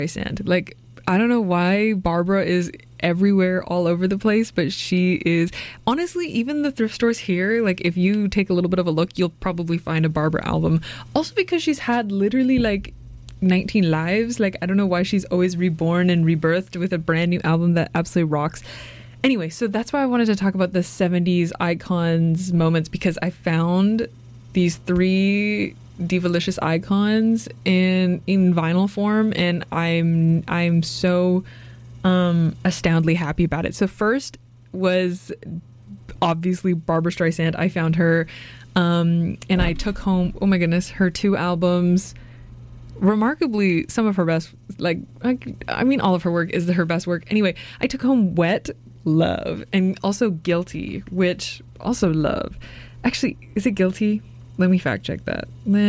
Streisand. Like, I don't know why Barbara is everywhere, all over the place, but she is, honestly, even the thrift stores here, like if you take a little bit of a look, you'll probably find a Barbara album. Also because she's had literally like 19 lives. Like, I don't know why she's always reborn and rebirthed with a brand new album that absolutely rocks. Anyway, so that's why I wanted to talk about the 70s icons moments, because I found these 3 Divalicious icons in vinyl form, and I'm so astoundingly happy about it. So first was obviously Barbra Streisand. I found her and I took home, oh my goodness, her 2 albums. Remarkably, some of her best, I mean all of her work is her best work. Anyway, I took home Wet, love, and also Guilty, which also love. Actually, is it Guilty? Let me fact check that.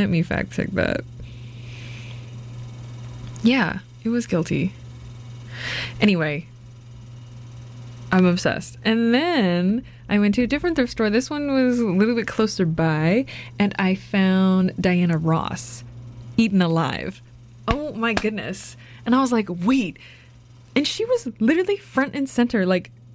Yeah, it was Guilty. Anyway, I'm obsessed. And then I went to a different thrift store. This one was a little bit closer by, and I found Diana Ross, Eaten Alive. Oh my goodness. And I was like, wait. And she was literally front and center,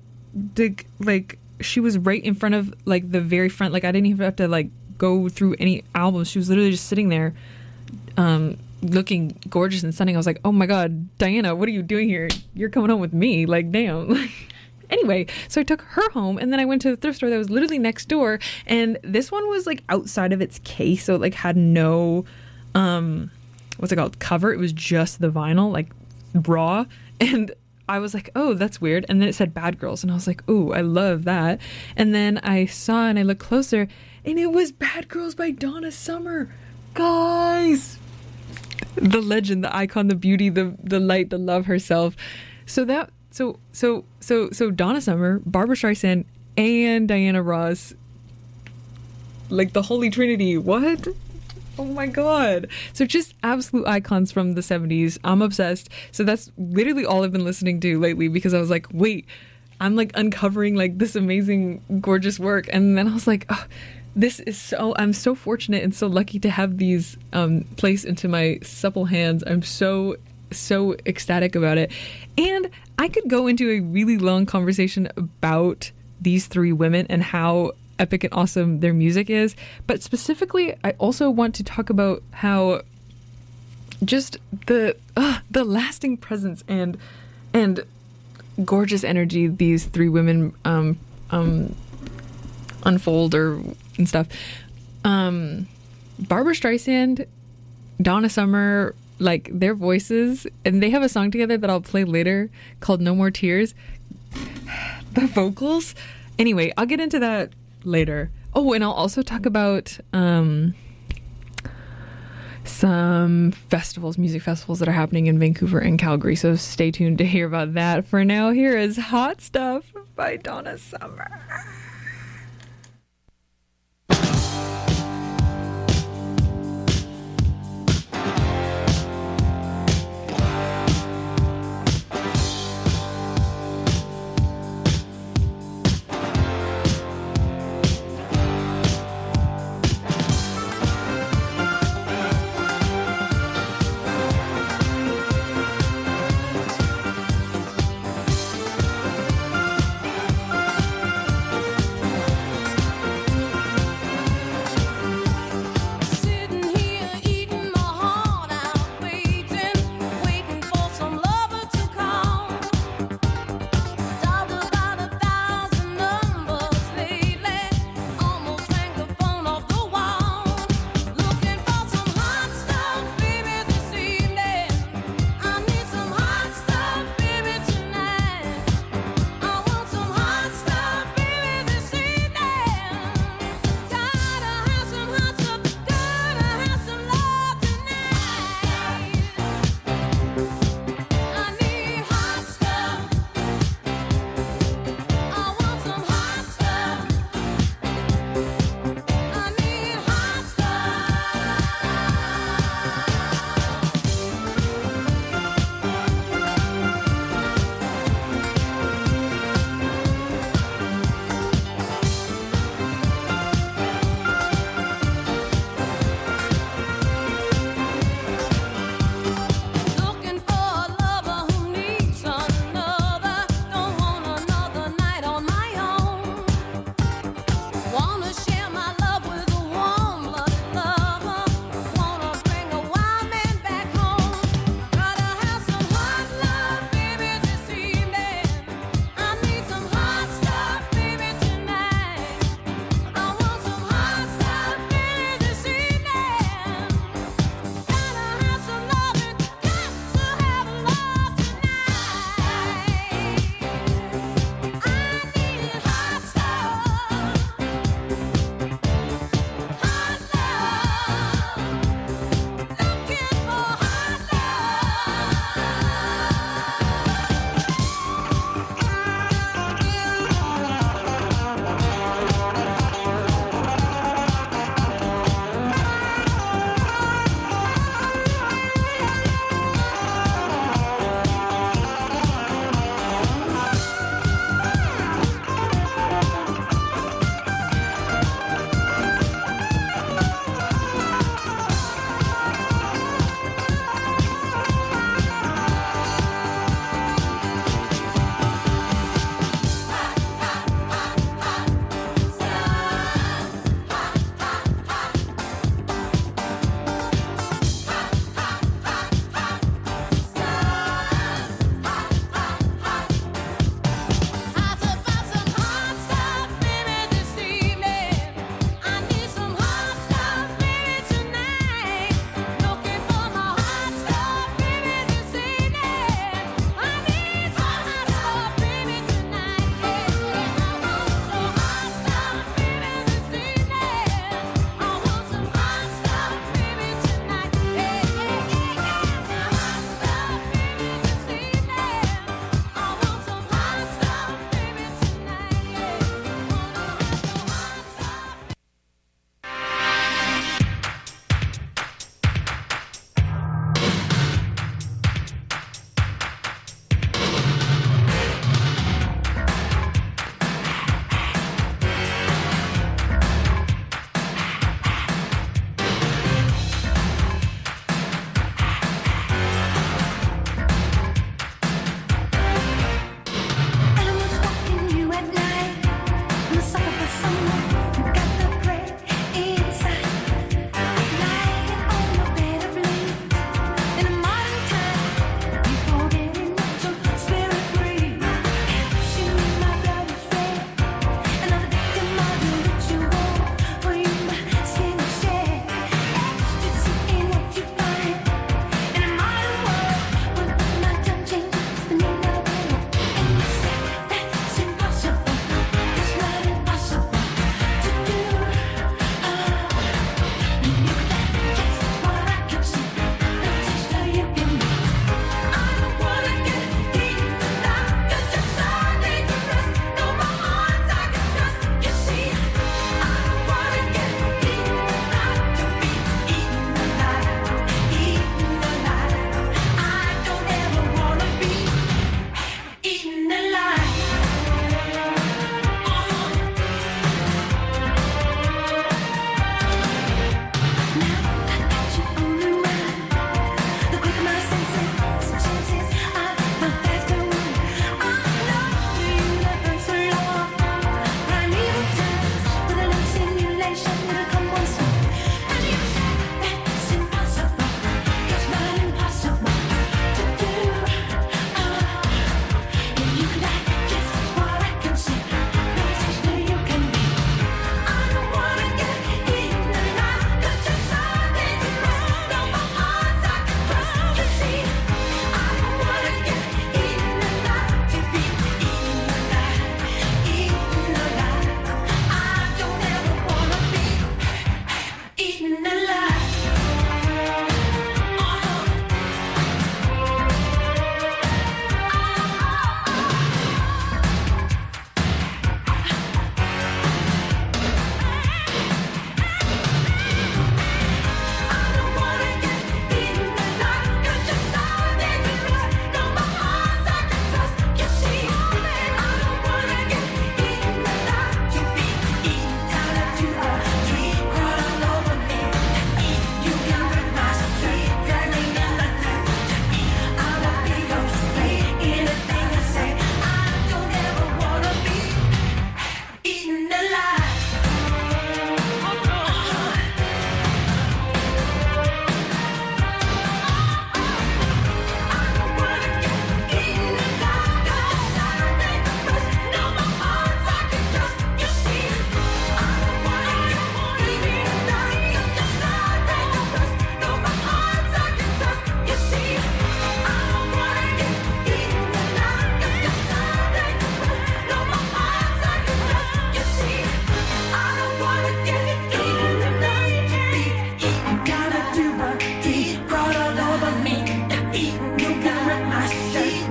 she was right in front of like the very front. Like, I didn't even have to like go through any albums. She was literally just sitting there looking gorgeous and stunning. I was like, oh my god, Diana, what are you doing here? You're coming home with me. Like, damn. Anyway, so I took her home, and then I went to the thrift store that was literally next door, and this one was like outside of its case, so it like had no what's it called, cover. It was just the vinyl, like raw. And I was like, oh, that's weird. And then it said Bad Girls, and I was like, oh, I love that. And then I saw and I looked closer, and it was Bad Girls by Donna Summer. Guys, the legend, the icon, the beauty, the light, the love herself. So Donna Summer, Barbra Streisand, and Diana Ross, like the Holy Trinity. What? Oh my god. So just absolute icons from the 70s. I'm obsessed. So that's literally all I've been listening to lately, because I was like, wait, I'm like uncovering like this amazing, gorgeous work. And then I was like, oh, I'm so fortunate and so lucky to have these placed into my supple hands. I'm so ecstatic about it. And I could go into a really long conversation about these 3 women and how epic and awesome their music is, but specifically I also want to talk about how just the lasting presence and gorgeous energy these 3 women unfold and stuff. Barbra Streisand, Donna Summer, like their voices, and they have a song together that I'll play later called No More Tears. The vocals, anyway, I'll get into that later. Oh, and I'll also talk about some music festivals that are happening in Vancouver and Calgary, so stay tuned to hear about that. For now, here is Hot Stuff by Donna Summer.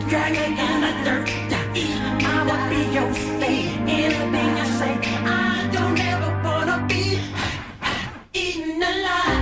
drag you in the dirt. I will be your slave. Anything you say, I don't ever wanna be eaten alive.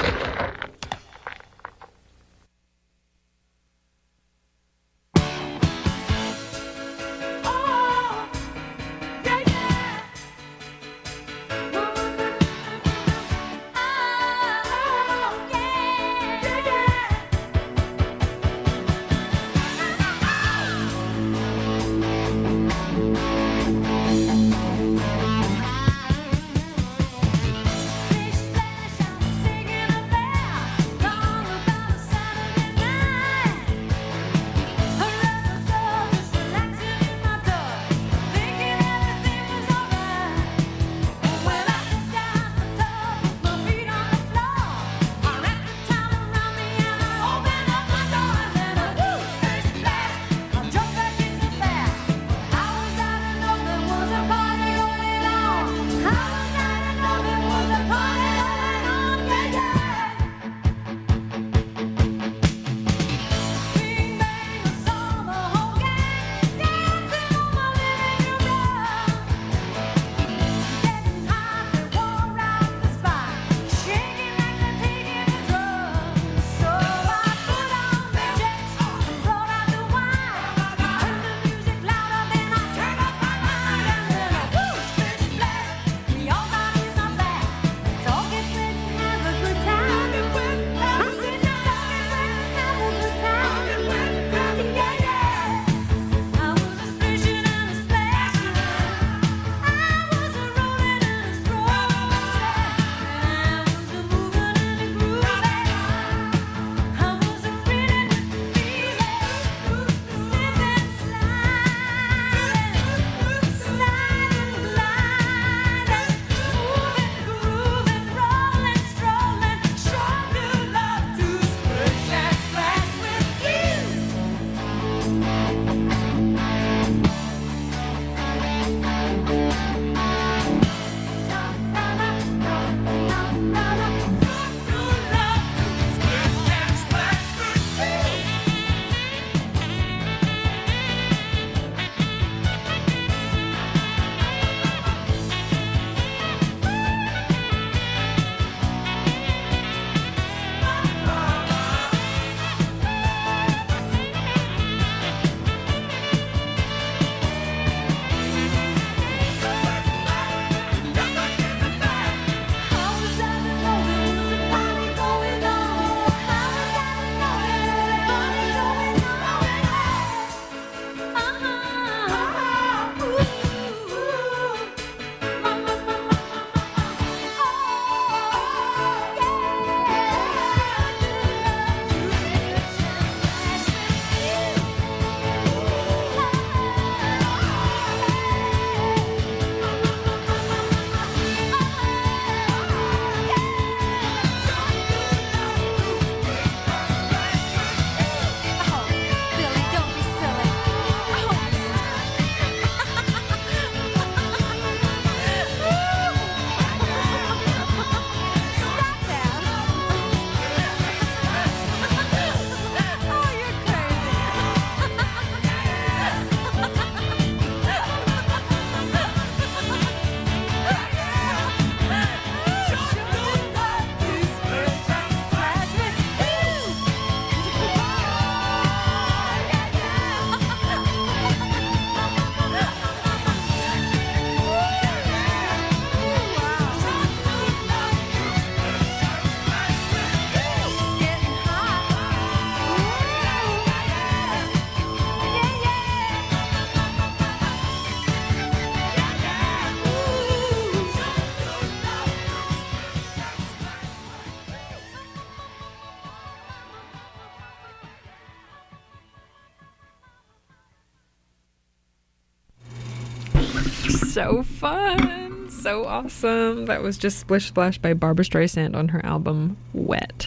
So fun, so awesome. That was just Splish Splash by Barbra Streisand on her album Wet.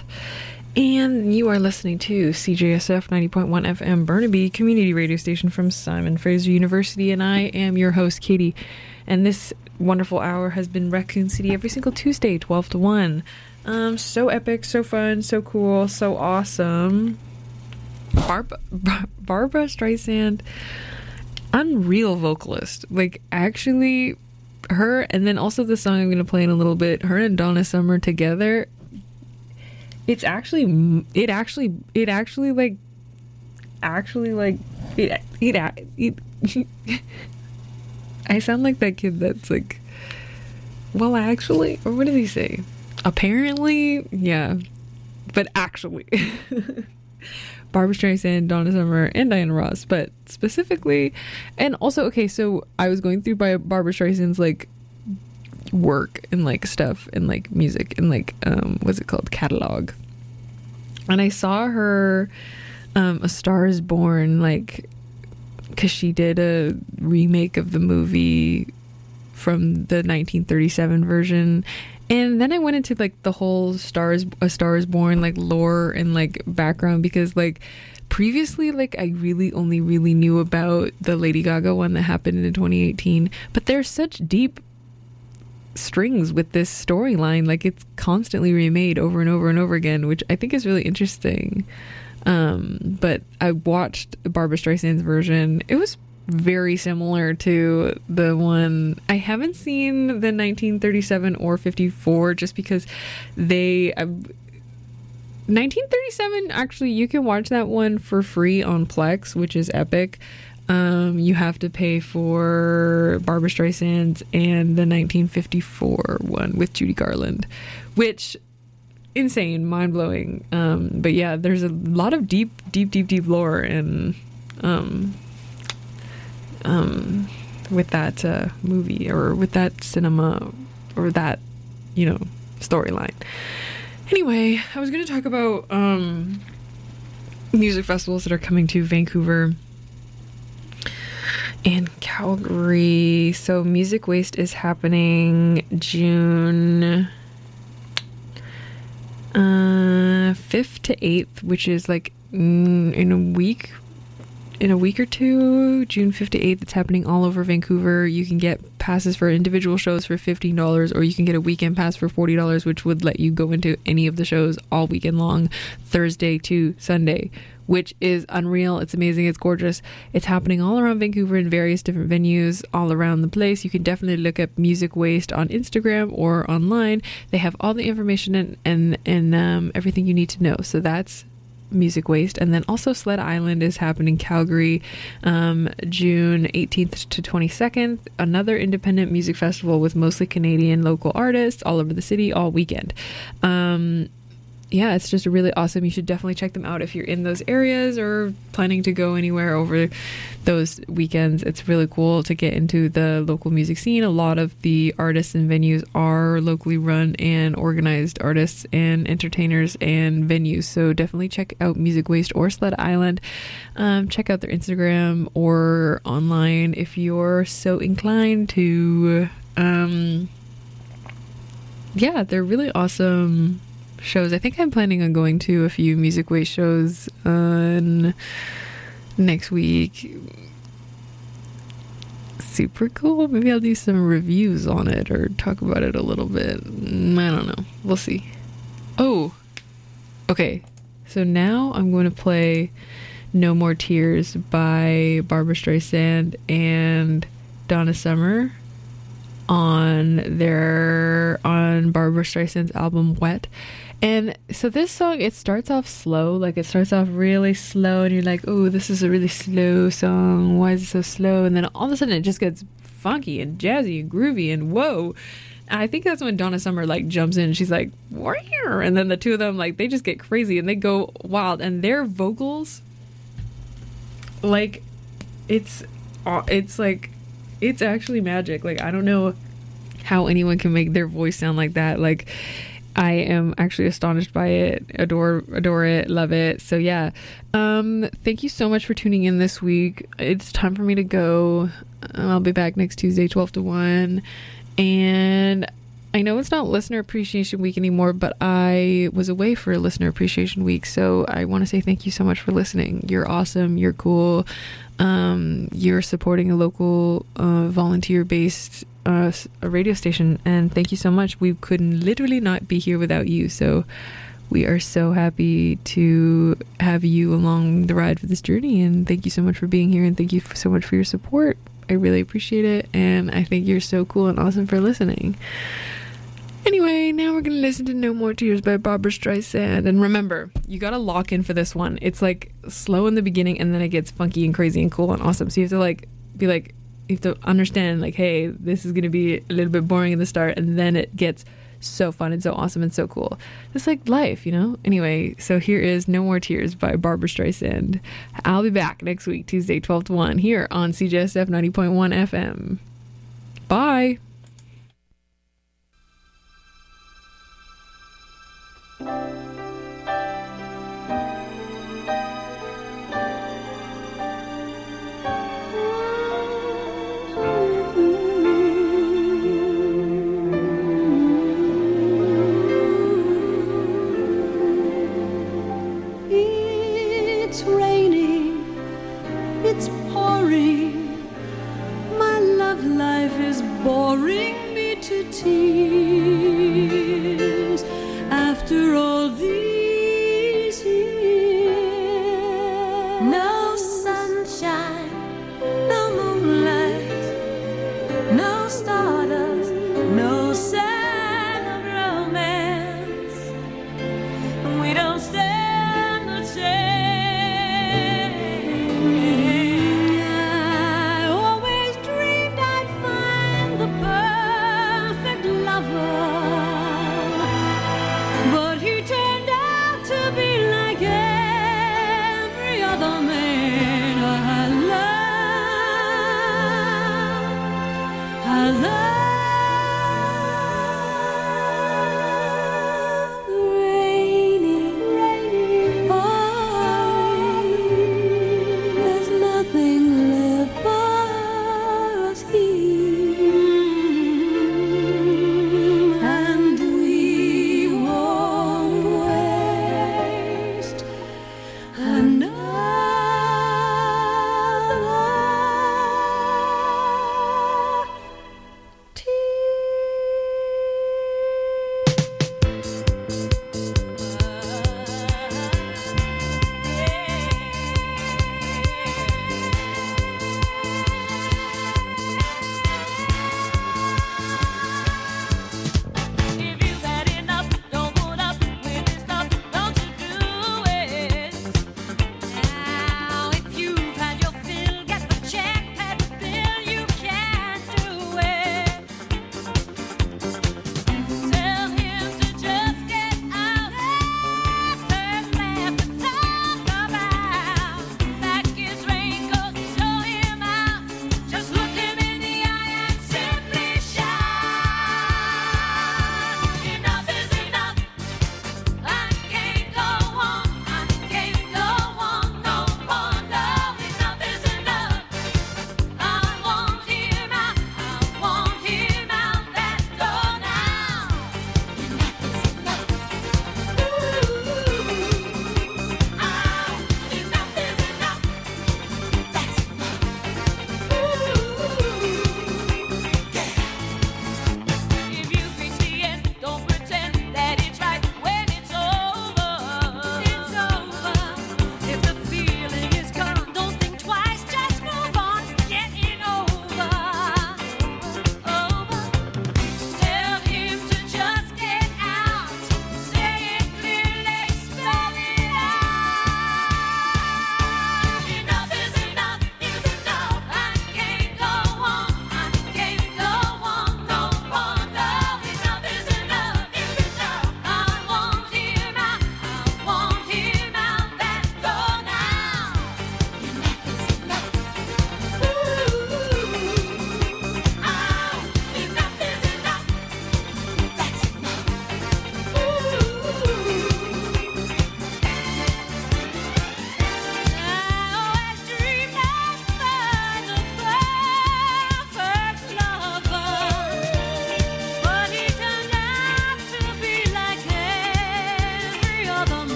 And you are listening to CJSF 90.1 FM Burnaby, community radio station from Simon Fraser University, and I am your host, Katie. And this wonderful hour has been Raccoon City every single Tuesday, 12 to 1. So epic, so fun, so cool, so awesome. Barbara Streisand, unreal vocalist. Like, actually, her, and then also the song I'm going to play in a little bit, her and Donna Summer together, it actually I sound like that kid that's like, well, actually, or what did he say? Apparently, yeah, but actually. Barbra Streisand, Donna Summer, and Diana Ross, but specifically, and also, okay, so I was going through Barbra Streisand's like work and like stuff and like music and like what's it called, catalog, and I saw her A Star Is Born, like, because she did a remake of the movie from the 1937 version. And then I went into like the whole A Star Is Born like lore and like background, because like previously, like, I really only really knew about the Lady Gaga one that happened in 2018, but there's such deep strings with this storyline. Like, it's constantly remade over and over and over again, which I think is really interesting. But I watched Barbra Streisand's version. It was very similar to the one. I haven't seen the 1937 or 54 just because 1937, actually, you can watch that one for free on Plex, which is epic. You have to pay for Barbra Streisand's and the 1954 one with Judy Garland, which insane, mind-blowing. But yeah, there's a lot of deep lore and with that movie, or with that cinema, or that, you know, storyline. Anyway, I was going to talk about music festivals that are coming to Vancouver and Calgary. So Music Waste is happening June 5th to 8th, which is like in a week or two. June 5th to 8th. It's happening all over Vancouver. You can get passes for individual shows for $15, or you can get a weekend pass for $40, which would let you go into any of the shows all weekend long, Thursday to Sunday, which is unreal. It's amazing. It's gorgeous. It's happening all around Vancouver in various different venues all around the place. You can definitely look up Music Waste on Instagram or online. They have all the information and everything you need to know. So that's Music Waste. And then also Sled Island is happening Calgary, June 18th to 22nd, another independent music festival with mostly Canadian local artists all over the city all weekend. Yeah, it's just really awesome. You should definitely check them out if you're in those areas or planning to go anywhere over those weekends. It's really cool to get into the local music scene. A lot of the artists and venues are locally run and organized artists and entertainers and venues. So definitely check out Music Waste or Sled Island. Check out their Instagram or online if you're so inclined to. Yeah, they're really awesome shows. I think I'm planning on going to a few Music Waste shows next week. Super cool. Maybe I'll do some reviews on it or talk about it a little bit. I don't know. We'll see. Oh, okay. So now I'm going to play No More Tears by Barbra Streisand and Donna Summer on Barbra Streisand's album Wet. And so this song, it starts off slow, like it starts off really slow and you're like, oh, this is a really slow song, why is it so slow? And then all of a sudden it just gets funky and jazzy and groovy and whoa. And I think that's when Donna Summer like jumps in and she's like, warrior, and then the two of them, like, they just get crazy and they go wild, and their vocals, like, it's like, it's actually magic. Like, I don't know how anyone can make their voice sound like that. Like, I am actually astonished by it, adore it, love it. So yeah, thank you so much for tuning in this week. It's time for me to go. I'll be back next Tuesday, 12 to 1. And I know it's not Listener Appreciation Week anymore, but I was away for Listener Appreciation Week. So I want to say thank you so much for listening. You're awesome. You're cool. You're supporting a local volunteer-based a radio station, and thank you so much. We could literally not be here without you, so We are so happy to have you along the ride for this journey, and thank you so much for being here, and thank you so much for your support. I really appreciate it, and I think you're so cool and awesome for listening. Anyway, now we're gonna listen to No More Tears by Barbra Streisand. And remember, you gotta lock in for this one. It's like slow in the beginning, and then it gets funky and crazy and cool and awesome. So you have to like be like, you have to understand like, hey, this is gonna be a little bit boring in the start, and then it gets so fun and so awesome and so cool. It's like life, you know? Anyway, so here is No More Tears by Barbra Streisand. I'll be back next week, Tuesday, 12 to 1, here on CJSF 90.1 FM. Bye! It's raining, it's pouring, my love life is boring me to tears. After all these years, no sunshine, no moonlight, no stardust, no sign of romance. We don't stand a chance. I always dreamed I'd find the perfect lover, but he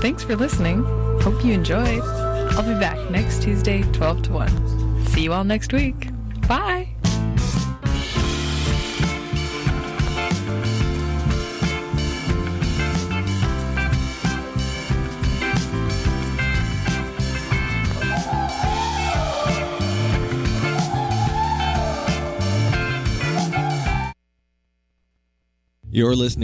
Thanks for listening. Hope you enjoyed. I'll be back next Tuesday, 12 to 1. See you all next week. Bye. You're listening